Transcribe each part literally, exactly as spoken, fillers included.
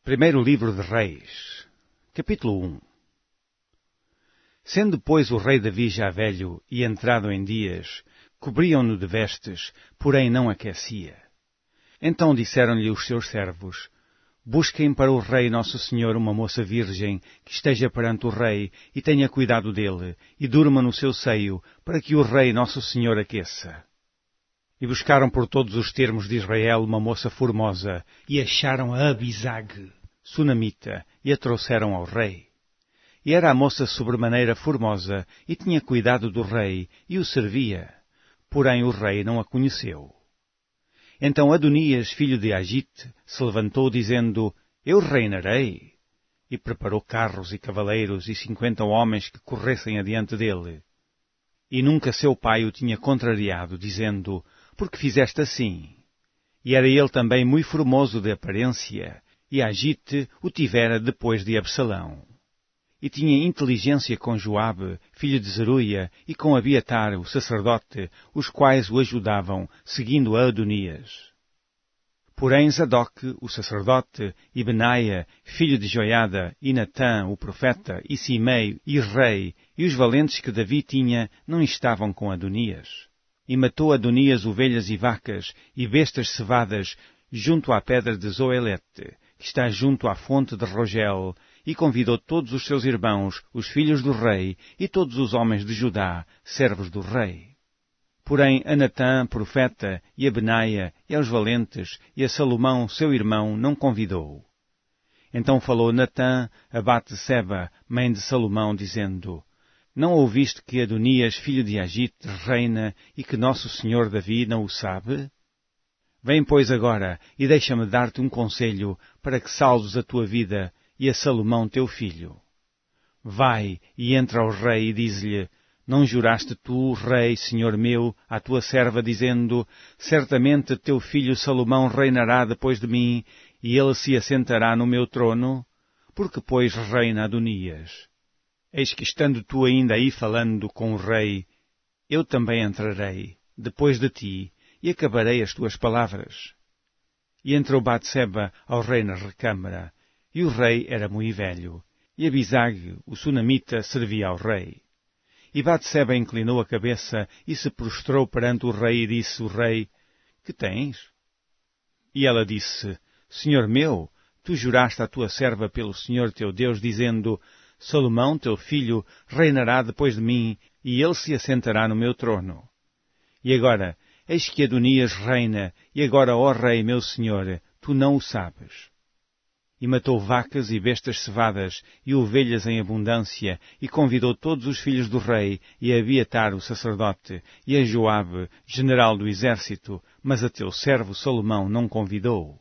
Primeiro livro de Reis, capítulo um. Sendo, pois, o rei Davi já velho e entrado em dias, cobriam-no de vestes, porém não aquecia. Então disseram-lhe os seus servos: Busquem para o rei nosso senhor uma moça virgem, que esteja perante o rei, e tenha cuidado dele, e durma no seu seio, para que o rei nosso senhor aqueça. E buscaram por todos os termos de Israel uma moça formosa, e acharam a Abisag, sunamita, e a trouxeram ao rei. E era a moça sobremaneira formosa, e tinha cuidado do rei, e o servia. Porém o rei não a conheceu. Então Adonias, filho de Agite, se levantou, dizendo: Eu reinarei. E preparou carros e cavaleiros e cinquenta homens que corressem adiante dele. E nunca seu pai o tinha contrariado, dizendo: Por que fizeste assim? E era ele também muito formoso de aparência, e Agite o tivera depois de Absalão. E tinha inteligência com Joabe, filho de Zeruia, e com Abiatar, o sacerdote, os quais o ajudavam, seguindo a Adonias. Porém Zadok, o sacerdote, e Benaia, filho de Joiada, e Natã, o profeta, e Simei, e rei, e os valentes que Davi tinha, não estavam com Adonias. E matou Adonias ovelhas e vacas, e bestas cevadas, junto à pedra de Zoelete, que está junto à fonte de Rogel, e convidou todos os seus irmãos, os filhos do rei, e todos os homens de Judá, servos do rei. Porém a Natã, profeta, e a Benaia, e aos valentes, e a Salomão, seu irmão, não convidou. Então falou Natã a Batseba, mãe de Salomão, dizendo: Não ouviste que Adonias, filho de Agite, reina, e que nosso senhor Davi não o sabe? Vem, pois, agora, e deixa-me dar-te um conselho, para que salves a tua vida, e a Salomão teu filho. Vai, e entra ao rei, e diz-lhe: Não juraste tu, rei, senhor meu, à tua serva, dizendo: Certamente teu filho Salomão reinará depois de mim, e ele se assentará no meu trono? Porque, pois, reina Adonias? Eis que, estando tu ainda aí falando com o rei, eu também entrarei, depois de ti, e acabarei as tuas palavras. E entrou Batseba ao rei na recâmara, e o rei era muito velho, e Abisag, o sunamita, servia ao rei. E Batseba inclinou a cabeça e se prostrou perante o rei, e disse o rei: Que tens? E ela disse: Senhor meu, tu juraste à tua serva pelo Senhor teu Deus, dizendo: Salomão, teu filho, reinará depois de mim, e ele se assentará no meu trono. E agora, eis que Adonias reina, e agora, ó rei, meu senhor, tu não o sabes. E matou vacas e bestas cevadas, e ovelhas em abundância, e convidou todos os filhos do rei, e a Abiatar, o sacerdote, e a Joabe, general do exército, mas a teu servo Salomão não convidou.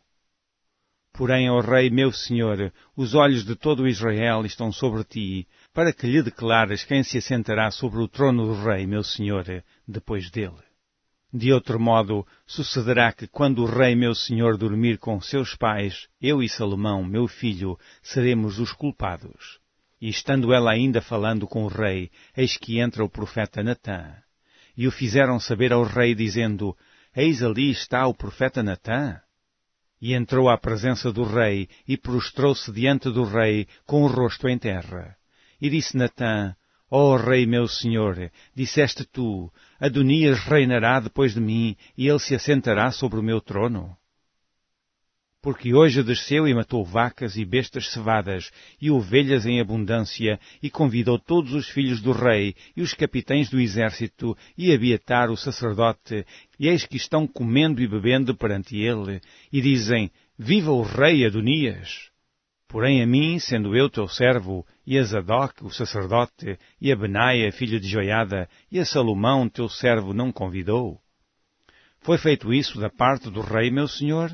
Porém, ó rei, meu senhor, os olhos de todo Israel estão sobre ti, para que lhe declares quem se assentará sobre o trono do rei, meu senhor, depois dele. De outro modo, sucederá que quando o rei meu senhor dormir com seus pais, eu e Salomão, meu filho, seremos os culpados. E estando ela ainda falando com o rei, eis que entra o profeta Natã. E o fizeram saber ao rei, dizendo: Eis ali está o profeta Natã. E entrou à presença do rei, e prostrou-se diante do rei, com o rosto em terra. E disse Natã: Ó rei meu senhor, disseste tu: Adonias reinará depois de mim, e ele se assentará sobre o meu trono? Porque hoje desceu e matou vacas e bestas cevadas, e ovelhas em abundância, e convidou todos os filhos do rei, e os capitães do exército, e Abiatar, o sacerdote, e eis que estão comendo e bebendo perante ele, e dizem: Viva o rei Adonias! Porém a mim, sendo eu teu servo, e a Zadok, o sacerdote, e a Benaia, filho de Joiada, e a Salomão, teu servo, não convidou? Foi feito isso da parte do rei, meu senhor?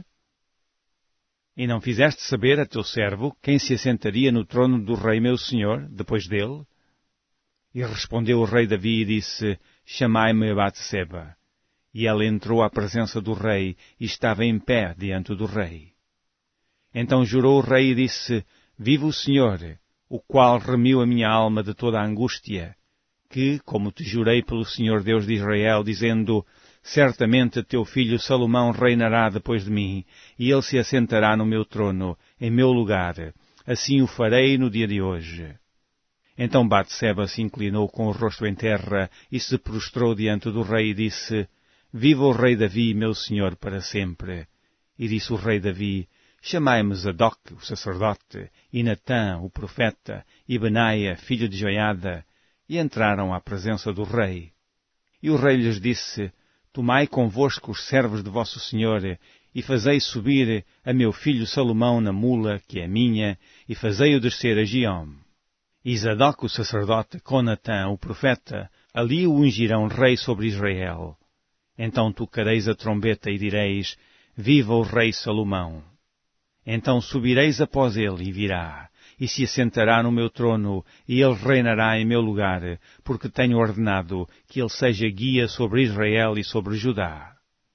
E não fizeste saber a teu servo quem se assentaria no trono do rei, meu senhor, depois dele? E respondeu o rei Davi e disse: Chamai-me a Batseba. E ela entrou à presença do rei, e estava em pé diante do rei. Então jurou o rei e disse: Viva o Senhor, o qual remiu a minha alma de toda a angústia, que, como te jurei pelo Senhor Deus de Israel, dizendo: certamente teu filho Salomão reinará depois de mim, e ele se assentará no meu trono, em meu lugar. Assim o farei no dia de hoje. Então Batseba se inclinou com o rosto em terra e se prostrou diante do rei e disse, Viva o rei Davi, meu senhor, para sempre. E disse o rei Davi, Chamai-me Zadok, o sacerdote, e Natã, o profeta, e Benaia, filho de Joiada. E entraram à presença do rei. E o rei lhes disse, Tomai convosco os servos de vosso senhor, e fazei subir a meu filho Salomão na mula, que é minha, e fazei-o descer a Giom. E Zadok, o sacerdote, com Natã, o profeta, ali o ungirão rei sobre Israel. Então tocareis a trombeta e direis, Viva o rei Salomão! Então subireis após ele e virá, e se assentará no meu trono, e ele reinará em meu lugar, porque tenho ordenado que ele seja guia sobre Israel e sobre Judá.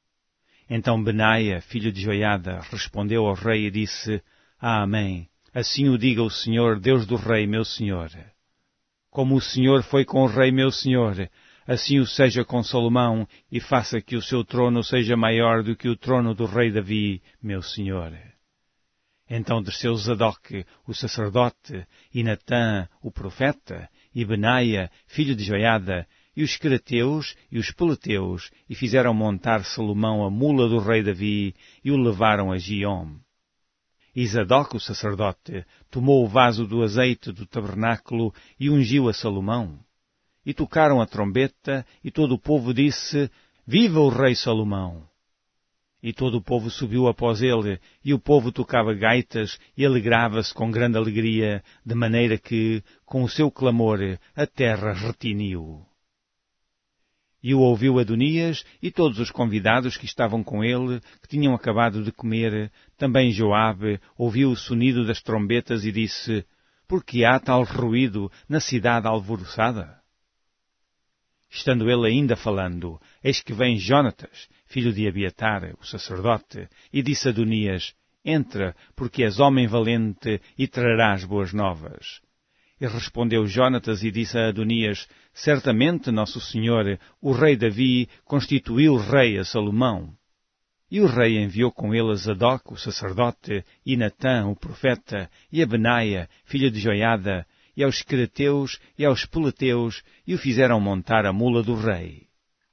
Então Benaia, filho de Joiada, respondeu ao rei e disse, Amém. Assim o diga o Senhor, Deus do rei, meu senhor. Como o Senhor foi com o rei, meu senhor, assim o seja com Salomão, e faça que o seu trono seja maior do que o trono do rei Davi, meu senhor. Então desceu Zadok, o sacerdote, e Natã, o profeta, e Benaia, filho de Joiada, e os querateus e os peleteus, e fizeram montar Salomão a mula do rei Davi, e o levaram a Giom. E Zadok, o sacerdote, tomou o vaso do azeite do tabernáculo e ungiu a Salomão. E tocaram a trombeta, e todo o povo disse, Viva o rei Salomão! E todo o povo subiu após ele, e o povo tocava gaitas e alegrava-se com grande alegria, de maneira que, com o seu clamor, a terra retiniu. E o ouviu Adonias e todos os convidados que estavam com ele, que tinham acabado de comer. Também Joabe ouviu o sonido das trombetas e disse, Por que há tal ruído na cidade alvoroçada? Estando ele ainda falando, eis que vem Jonatas, filho de Abiatar, o sacerdote, e disse a Adonias, Entra, porque és homem valente e trarás boas novas. E respondeu Jonatas e disse a Adonias, Certamente nosso senhor, o rei Davi, constituiu rei a Salomão. E o rei enviou com ele a Zadok, o sacerdote, e Natã, o profeta, e a Benaia, filha de Joiada, e aos querateus e aos peleteus, e o fizeram montar a mula do rei.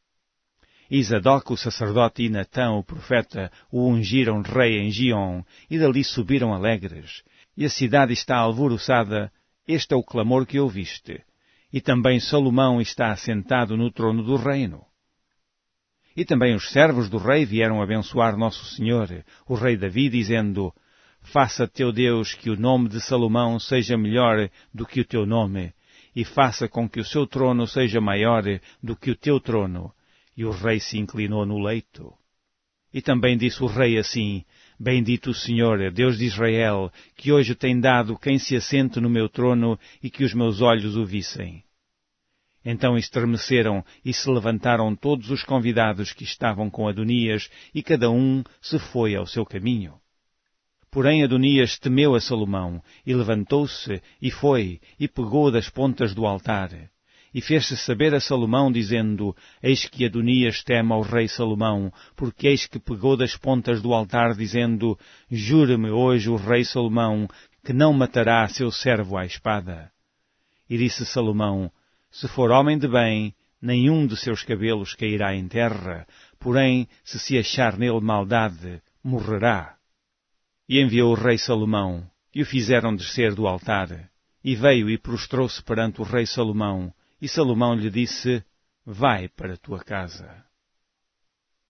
E Zadok, o sacerdote, e Natã, o profeta, o ungiram rei em Giom, e dali subiram alegres. E a cidade está alvoroçada. Este é o clamor que ouviste. E também Salomão está assentado no trono do reino. E também os servos do rei vieram abençoar nosso Senhor, o rei Davi, dizendo, Faça teu Deus que o nome de Salomão seja melhor do que o teu nome, e faça com que o seu trono seja maior do que o teu trono. E o rei se inclinou no leito. E também disse o rei assim, Bendito o Senhor, Deus de Israel, que hoje tem dado quem se assente no meu trono e que os meus olhos o vissem. Então estremeceram e se levantaram todos os convidados que estavam com Adonias, e cada um se foi ao seu caminho. Porém Adonias temeu a Salomão, e levantou-se, e foi, e pegou das pontas do altar. E fez-se saber a Salomão, dizendo, Eis que Adonias teme ao rei Salomão, porque eis que pegou das pontas do altar, dizendo, Jure-me hoje o rei Salomão, que não matará seu servo à espada. E disse Salomão, Se for homem de bem, nenhum de seus cabelos cairá em terra, porém, se se achar nele maldade, morrerá. E enviou o rei Salomão, e o fizeram descer do altar. E veio e prostrou-se perante o rei Salomão, e Salomão lhe disse, Vai para a tua casa.